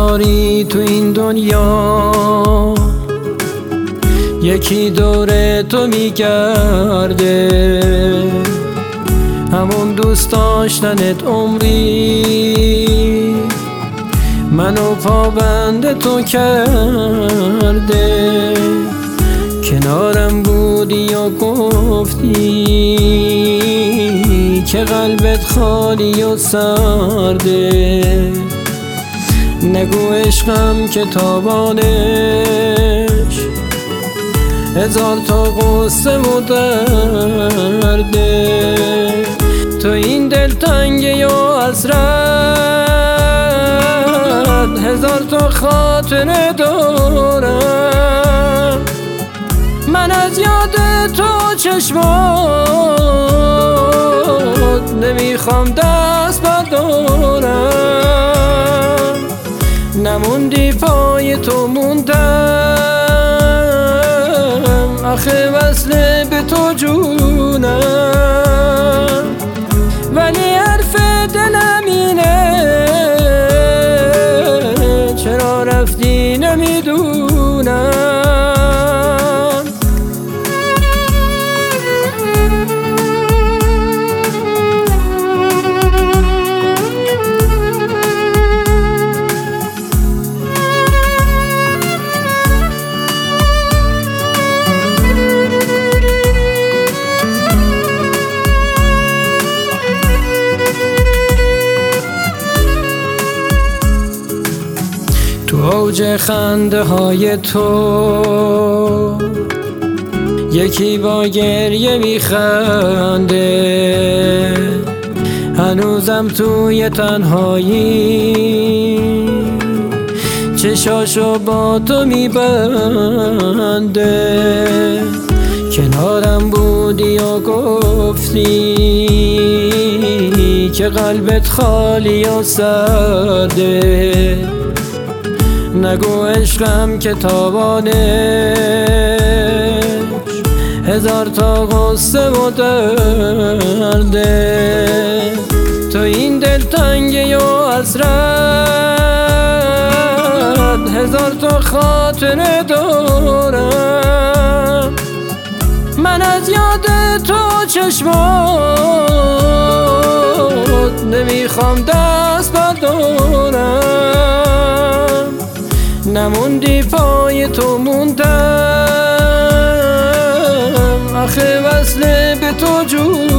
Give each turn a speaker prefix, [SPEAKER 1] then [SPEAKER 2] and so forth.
[SPEAKER 1] نداری تو این دنیا، یکی دور تو میگرده، همون دوست داشتنت عمری منو پابند تو کرده. کنارم بودی و گفتی که قلبت خالی و سرده، نگو عشقم که تاوانش هزار تا غصه و درده. تو این دلتنگی و حسرت هزار تا خاطره دارم، من از یاد تو چشمات نمیخوام دست بردارم. نموندی پای تو موندم، آخه وصله به تو جونم، ولی حرف دلم اینه چرا رفتی نمیدونم. تو اوج خنده های تو یکی با گریه میخنده، هنوزم توی تنهایی چشاشو با تو میبنده. کنارم بودی و گفتی که قلبت خالی و سرده، نگو عشقم که تاوانش هزار تا غصه و درده. تو این دلتنگی و حسرت هزار تا خاطره دارم، من از یاد تو چشمات نمیخوام دست بردارم. نموندی پای تو موندم، آخه وصله به تو جون